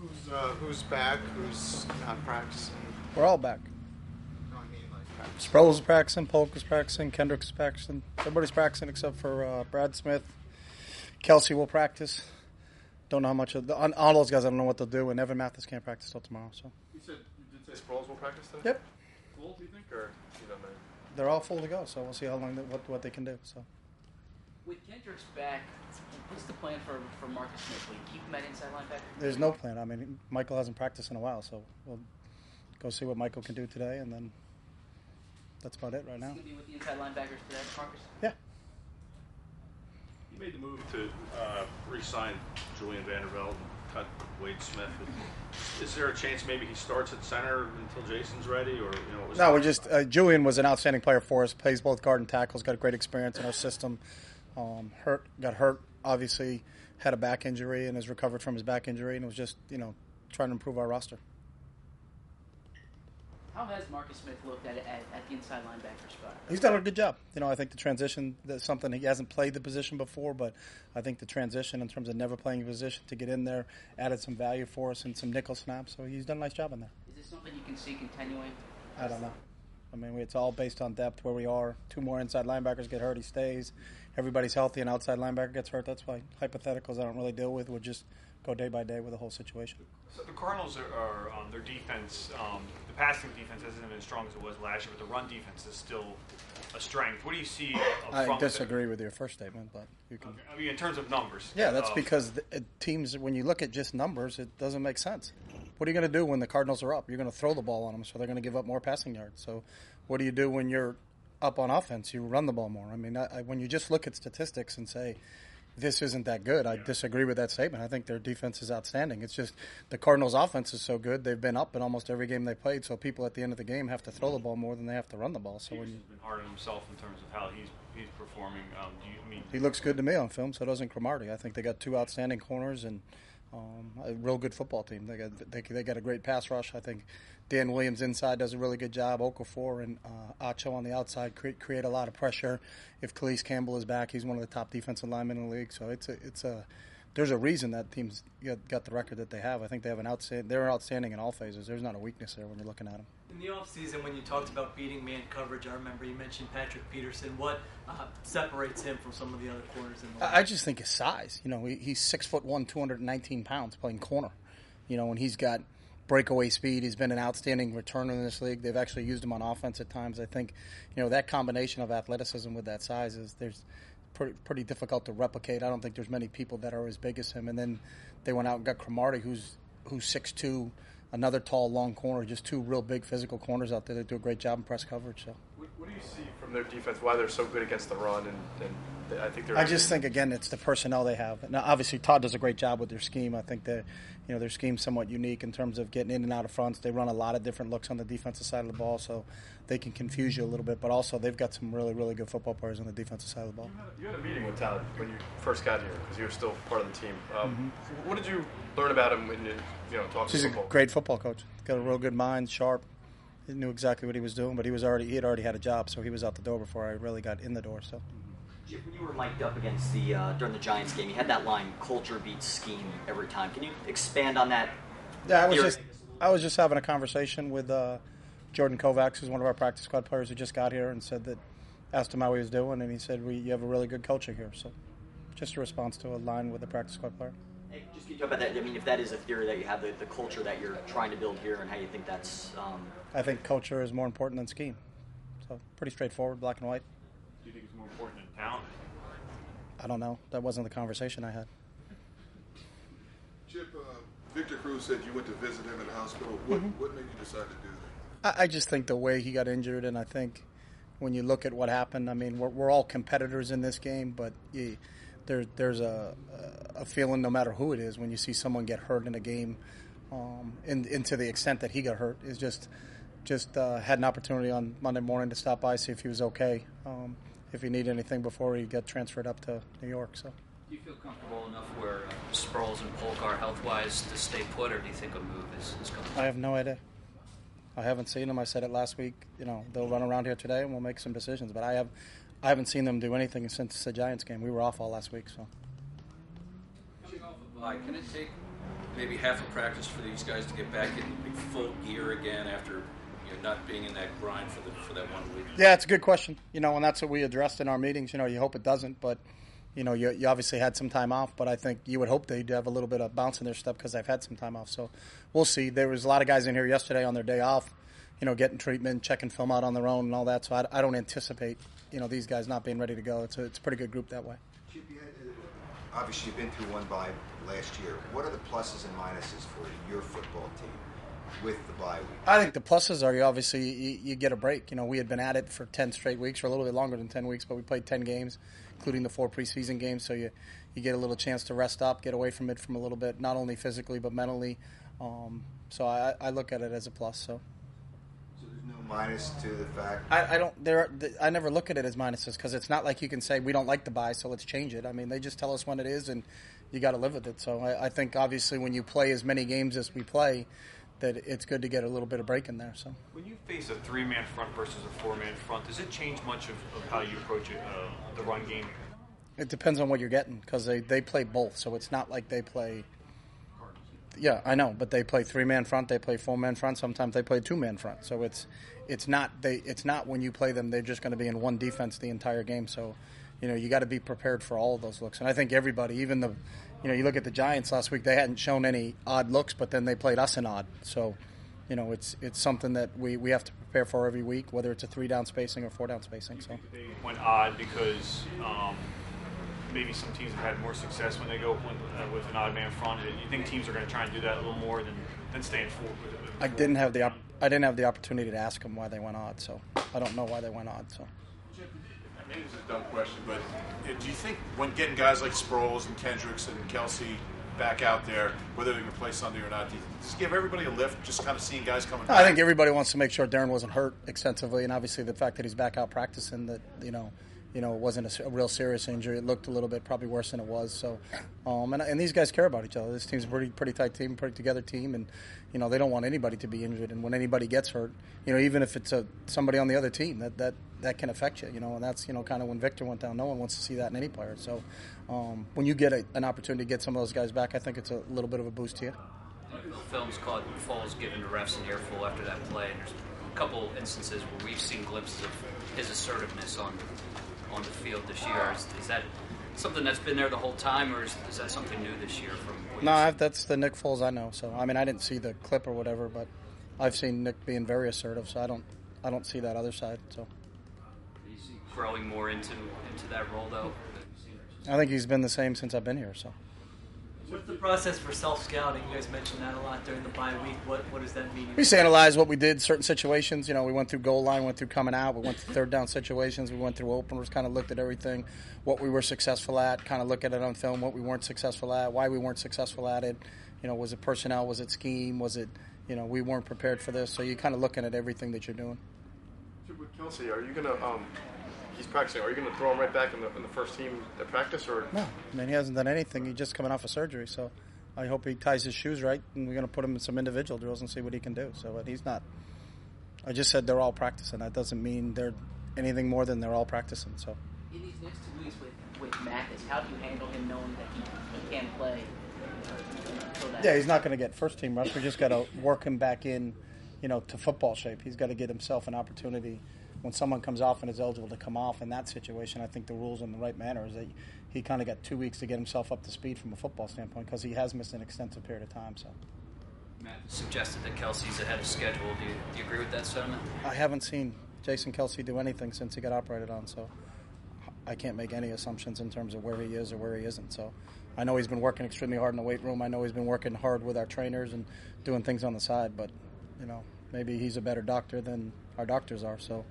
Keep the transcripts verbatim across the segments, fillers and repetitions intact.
Who's uh, who's back? Who's not practicing? We're all back. No, I mean like practicing. Sproles is practicing, Polk is practicing, Kendrick's practicing. Everybody's practicing except for uh, Brad Smith. Kelsey will practice. Don't know how much of the, on, all those guys. I don't know what they'll do. And Evan Mathis can't practice till tomorrow. So You said you did say Sproles will practice today? yep, Full, do you think, or you don't know? they're all full to go. So we'll see how long they, what what they can do. So With Kendricks back, what's the plan for, for Marcus Smith? Will you keep him at inside linebacker? there's no plan. I mean, Michael hasn't practiced in a while, so we'll go see what Michael can do today, and then that's about it right Is now. he going to be with the inside linebackers today, Marcus? Yeah. You made the move to uh, re-sign Julian Vanderbilt and cut Wade Smith. Is there a chance maybe he starts at center until Jason's ready, or you know? It was No, we just uh, Julian was an outstanding player for us. Plays both guard and tackles. Got a great experience in our system. Um, hurt, got hurt. Obviously, had a back injury and has recovered from his back injury, and it was just you know trying to improve our roster. How has Marcus Smith looked at it at, at the inside linebacker spot? He's done a good job. You know, I think the transition, that's something he hasn't played the position before, but I think the transition in terms of never playing a position to get in there added some value for us and some nickel snaps. So he's done a nice job in there. Is this something you can see continuing? I don't know. I mean, it's all based on depth where we are. Two more inside linebackers get hurt, he stays. Everybody's healthy, and outside linebacker gets hurt. That's why hypotheticals I don't really deal with. We'll just go day by day with the whole situation. So the Cardinals are, are um, their defense. Um, the passing defense hasn't been as strong as it was last year, but the run defense is still a strength. What do you see? Up I front disagree with your first statement, but you can. Okay. I mean, in terms of numbers. Yeah, that's uh, because the, it, teams, when you look at just numbers, it doesn't make sense. What are you going to do when the Cardinals are up? You're going to throw the ball on them, so they're going to give up more passing yards. So what do you do when you're up on offense? You run the ball more. I mean, I, I, when you just look at statistics and say, this isn't that good, I disagree with that statement. I think their defense is outstanding. It's just the Cardinals' offense is so good. They've been up in almost every game they played, so people at the end of the game have to throw the ball more than they have to run the ball. So when you, Peterson's been hard on himself in terms of how he's he's performing. Um, do you I mean? he looks good to me on film, so doesn't Cromartie. I think they got two outstanding corners and um, a real good football team. They got they, they got a great pass rush. I think Dan Williams inside does a really good job. Okafor and uh, Acho on the outside create, create a lot of pressure. If Khalees Campbell is back, he's one of the top defensive linemen in the league. So it's a it's a there's a reason that team's got, got the record that they have. I think they have an outstanding. They're outstanding in all phases. There's not a weakness there when you're looking at them. In the offseason, when you talked about beating man coverage, I remember you mentioned Patrick Peterson. What uh, separates him from some of the other corners in the league? I just think his size. You know, he, he's six foot one, two hundred nineteen pounds, playing corner. You know, and he's got breakaway speed. He's been an outstanding returner in this league. They've actually used him on offense at times. I think, you know, that combination of athleticism with that size is there's pretty, pretty difficult to replicate. I don't think there's many people that are as big as him. And then they went out and got Cromartie, who's who's six two, another tall, long corner, just two real big physical corners out there that do a great job in press coverage. So. What, what do you see from their defense? Why they're so good against the run? And, and they, I think they're. I just think again, it's the personnel they have. Now, obviously, Todd does a great job with their scheme. I think that you know their scheme's somewhat unique in terms of getting in and out of fronts. They run a lot of different looks on the defensive side of the ball, so they can confuse you a little bit. But also, they've got some really, really good football players on the defensive side of the ball. You had, you had a meeting with Todd when you first got here because you were still part of the team. Um, mm-hmm. What did you learn about him when you you know talked He's football? a great football coach. Got a real good mind, sharp. He knew exactly what he was doing, but he was already he had already had a job, so he was out the door before I really got in the door. So. Chip, when you were mic'd up against the uh, during the Giants game, you had that line "culture beats scheme" every time. Can you expand on that? Yeah, I was just I was just having a conversation with uh, Jordan Kovacs, who's one of our practice squad players who just got here, and said that asked him how he was doing, and he said, "We you have a really good culture here." So, just a response to a line with a practice squad player. Hey, just can you talk about that? I mean, if that is a theory that you have, the, the culture that you're trying to build here, and how you think that's. Um... I think culture is more important than scheme. So, pretty straightforward, black and white. Do you think it's more important than talent? I don't know. That wasn't the conversation I had. Chip, uh, Victor Cruz said you went to visit him in the hospital. What, mm-hmm. what made you decide to do that? I, I just think the way he got injured, and I think when you look at what happened, I mean, we're, we're all competitors in this game, but you, there, there's a, a feeling no matter who it is when you see someone get hurt in a game, um, and, and to the extent that he got hurt, is just just uh, had an opportunity on Monday morning to stop by, see if he was okay, um, if he needed anything before he got transferred up to New York. So. Do you feel comfortable enough where uh, Sproles and Polk are health-wise to stay put, or do you think a move is, is coming? I have no idea. I haven't seen them. I said it last week. You know, they'll run around here today and we'll make some decisions. But I have, I haven't seen them do anything since the Giants game. We were off all last week, so. Coming off of a bye, can it take maybe half a practice for these guys to get back in full gear again after you know, not being in that grind for the for that one week? Yeah, it's a good question. You know, and that's what we addressed in our meetings. You know, you hope it doesn't, but you know, you, you obviously had some time off. But I think you would hope they'd have a little bit of bounce in their step because they've had some time off. So we'll see. There was a lot of guys in here yesterday on their day off, you know, getting treatment, checking film out on their own, and all that. So I, I don't anticipate, you know, these guys not being ready to go. It's a it's a pretty good group that way. Obviously, you've been through one bye last year. What are the pluses and minuses for your football team with the bye week? I think the pluses are you obviously you, you get a break. You know, we had been at it for ten straight weeks, or a little bit longer than ten weeks, but we played ten games, including the four preseason games. So you you get a little chance to rest up, get away from it from a little bit, not only physically but mentally. Um, so I, I look at it as a plus. So. Minus to the fact I, I don't. There, I never look at it as minuses because it's not like you can say we don't like the bye, so let's change it. I mean, they just tell us when it is, and you got to live with it. So I, I think obviously when you play as many games as we play, that it's good to get a little bit of break in there. So when you face a three-man front versus a four-man front, does it change much of, of how you approach it, uh, the run game? It depends on what you're getting because they they play both, so it's not like they play. Yeah, I know, but they play three-man front, they play four-man front. Sometimes they play two-man front. So it's it's not they it's not when you play them they're just going to be in one defense the entire game. So, you know, you got to be prepared for all of those looks. And I think everybody, even the, you know, you look at the Giants last week, they hadn't shown any odd looks, but then they played us in odd. So, you know, it's it's something that we, we have to prepare for every week, whether it's a three-down spacing or four-down spacing. So they went odd because. Um Maybe some teams have had more success when they go with, uh, with an odd man front. You think teams are going to try and do that a little more than, than staying full? With, with I didn't have the op- I didn't have the opportunity to ask them why they went odd, so I don't know why they went odd. So maybe it's a dumb question, but do you think when getting guys like Sproles and Kendricks and Kelsey back out there, whether they can play Sunday or not, do you just give everybody a lift? Just kind of seeing guys coming back. I think everybody wants to make sure Darren wasn't hurt extensively, and obviously the fact that he's back out practicing, that you know. You know, it wasn't a, a real serious injury. It looked a little bit probably worse than it was. So, um, and, and these guys care about each other. This team's a pretty pretty tight team, pretty together team, and you know they don't want anybody to be injured. And when anybody gets hurt, you know, even if it's a somebody on the other team, that that, that can affect you. You know, and that's you know kind of when Victor went down. No one wants to see that in any player. So, um, when you get a, an opportunity to get some of those guys back, I think it's a little bit of a boost to you. The film's called Foles giving the refs an earful after that play. And there's a couple instances where we've seen glimpses of his assertiveness on. on the field this year. Is, is that something that's been there the whole time, or is, is that something new this year? From what no, I've, that's the Nick Foles I know. So I mean, I didn't see the clip or whatever, but I've seen Nick being very assertive. So I don't, I don't see that other side. So is he growing more into into that role, though? I think he's been the same since I've been here. So. What's the process for self-scouting? You guys mentioned that a lot during the bye week. What what does that mean? We just analyzed what we did, certain situations. You know, we went through goal line, went through coming out, we went through third down situations, we went through openers, kind of looked at everything, what we were successful at, kind of look at it on film, what we weren't successful at, why we weren't successful at it. You know, was it personnel? Was it scheme? Was it, you know, we weren't prepared for this. So you're kind of looking at everything that you're doing. With Kelsey, are you going to, um, he's practicing, are you going to throw him right back in the, in the first team at practice? Or No, I mean, he hasn't done anything. He's just coming off of surgery, so I hope he ties his shoes right, and we're going to put him in some individual drills and see what he can do. So, but he's not. I just said they're all practicing. That doesn't mean they're anything more than they're all practicing. So. In these next two weeks with, with Mathis, how do you handle him knowing that he, he can't play? Until that Yeah, he's not going to get first team reps. We just got to work him back in, you know, to football shape. He's got to get himself an opportunity. When someone comes off and is eligible to come off in that situation, I think the rules in the right manner is that he kind of got two weeks to get himself up to speed from a football standpoint because he has missed an extensive period of time. So, Matt suggested that Kelsey's ahead of schedule. Do you, do you agree with that sentiment? I haven't seen Jason Kelsey do anything since he got operated on, so I can't make any assumptions in terms of where he is or where he isn't. So, I know he's been working extremely hard in the weight room. I know he's been working hard with our trainers and doing things on the side, but you know, maybe he's a better doctor than our doctors are. So.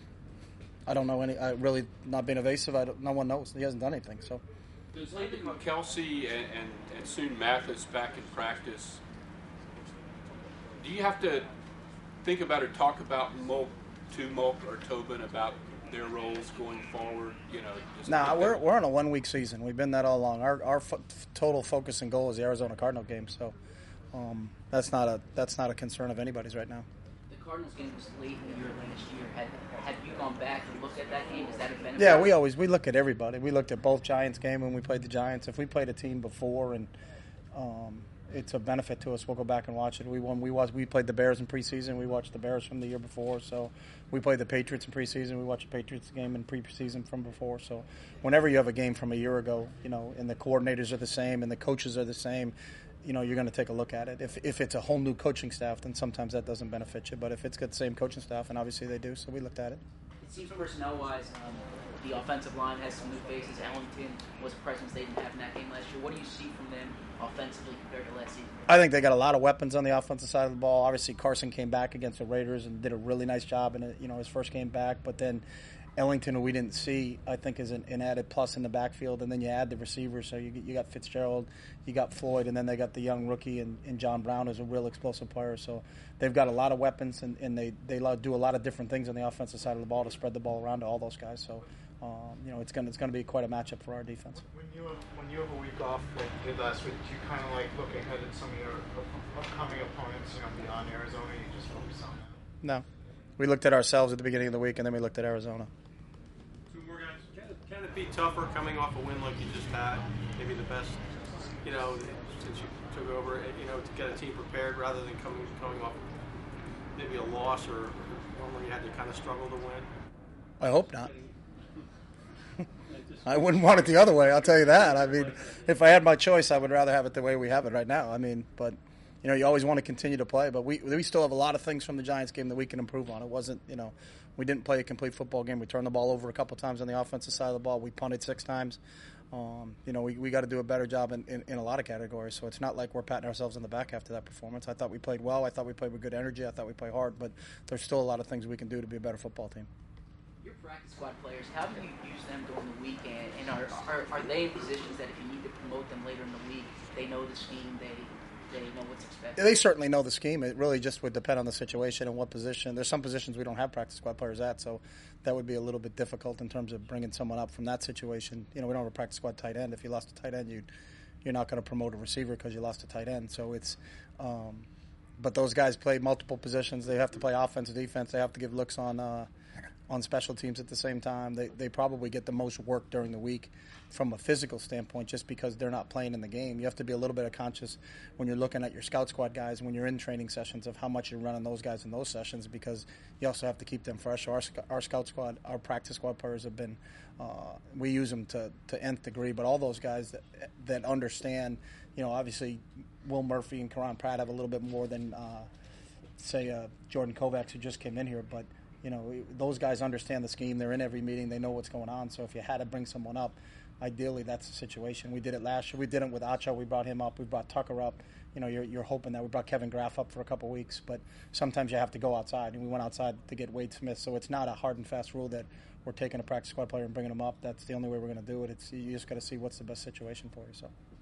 I don't know any. I really not being evasive. I don't, no one knows. He hasn't done anything. So. Does leaving Kelsey and, and, and soon Mathis back in practice, do you have to think about or talk about Mulk, to Mulk or Tobin about their roles going forward? You know. Just nah, we're we're on a one week season. We've been that all along. Our our fo- total focus and goal is the Arizona Cardinal game. So, um, that's not a that's not a concern of anybody's right now. The Cardinals game was late in the year last year. Had had you gone back and looked at that game? Is that a benefit? Yeah, we always we look at everybody. We looked at both Giants game when we played the Giants. If we played a team before and um, it's a benefit to us. We'll go back and watch it. We won. We watched. We played the Bears in preseason. We watched the Bears from the year before. So we played the Patriots in preseason. We watched the Patriots game in preseason from before. So whenever you have a game from a year ago, you know, and the coordinators are the same and the coaches are the same, you know, you're going to take a look at it. If if it's a whole new coaching staff, then sometimes that doesn't benefit you. But if it's got the same coaching staff, and obviously they do, so we looked at it. It seems personnel-wise, um, the offensive line has some new faces. Ellington was a presence they didn't have in that game last year. What do you see from them offensively compared to last season? I think they got a lot of weapons on the offensive side of the ball. Obviously, Carson came back against the Raiders and did a really nice job in you know his first game back. But then Ellington, who we didn't see, I think is an, an added plus in the backfield. And then you add the receivers, so you you got Fitzgerald, you got Floyd, and then they got the young rookie and, and John Brown, who's a real explosive player. So they've got a lot of weapons, and, and they they do a lot of different things on the offensive side of the ball to spread the ball around to all those guys. So. Um, you know, it's gonna it's gonna be quite a matchup for our defense. When you have, when you have a week off like you did last week, do you kind of like look ahead at some of your upcoming opponents? You know, beyond Arizona, you just focus on that. No, we looked at ourselves at the beginning of the week, and then we looked at Arizona. Two more guys. Can it, can it be tougher coming off a win like you just had? Maybe the best, you know, since you took over, you know, to get a team prepared rather than coming coming off maybe a loss or one where you had to kind of struggle to win. I hope not. I wouldn't want it the other way, I'll tell you that. I mean, if I had my choice, I would rather have it the way we have it right now. I mean, but, you know, you always want to continue to play. But we we still have a lot of things from the Giants game that we can improve on. It wasn't, you know, we didn't play a complete football game. We turned the ball over a couple times on the offensive side of the ball. We punted six times. Um, you know, we, we got to do a better job in, in, in a lot of categories. So it's not like we're patting ourselves on the back after that performance. I thought we played well. I thought we played with good energy. I thought we played hard. But there's still a lot of things we can do to be a better football team. Your practice squad players, how do you use them during the week, and, and are, are are they in positions that if you need to promote them later in the week, they know the scheme, they they know what's expected? They certainly know the scheme. It really just would depend on the situation and what position. There's some positions we don't have practice squad players at, so that would be a little bit difficult in terms of bringing someone up from that situation. You know, we don't have a practice squad tight end. If you lost a tight end, you'd, you're not going to promote a receiver because you lost a tight end. So it's um, – but those guys play multiple positions. They have to play offense and defense. They have to give looks on uh, – on special teams at the same time. They they probably get the most work during the week from a physical standpoint just because they're not playing in the game. You have to be a little bit of conscious when you're looking at your scout squad guys, when you're in training sessions, of how much you're running those guys in those sessions, because you also have to keep them fresh. Our, our scout squad, our practice squad players have been, uh, we use them to, to nth degree, but all those guys that that understand, you know, obviously Will Murphy and Karan Pratt have a little bit more than, uh, say, uh, Jordan Kovacs, who just came in here, but you know, those guys understand the scheme. They're in every meeting. They know what's going on. So if you had to bring someone up, ideally that's the situation. We did it last year. We did it with Acho. We brought him up. We brought Tucker up. You know, you're, you're hoping that we brought Kevin Graff up for a couple weeks. But sometimes you have to go outside. And we went outside to get Wade Smith. So it's not a hard and fast rule that we're taking a practice squad player and bringing him up. That's the only way we're going to do it. It's, you just got to see what's the best situation for you. So.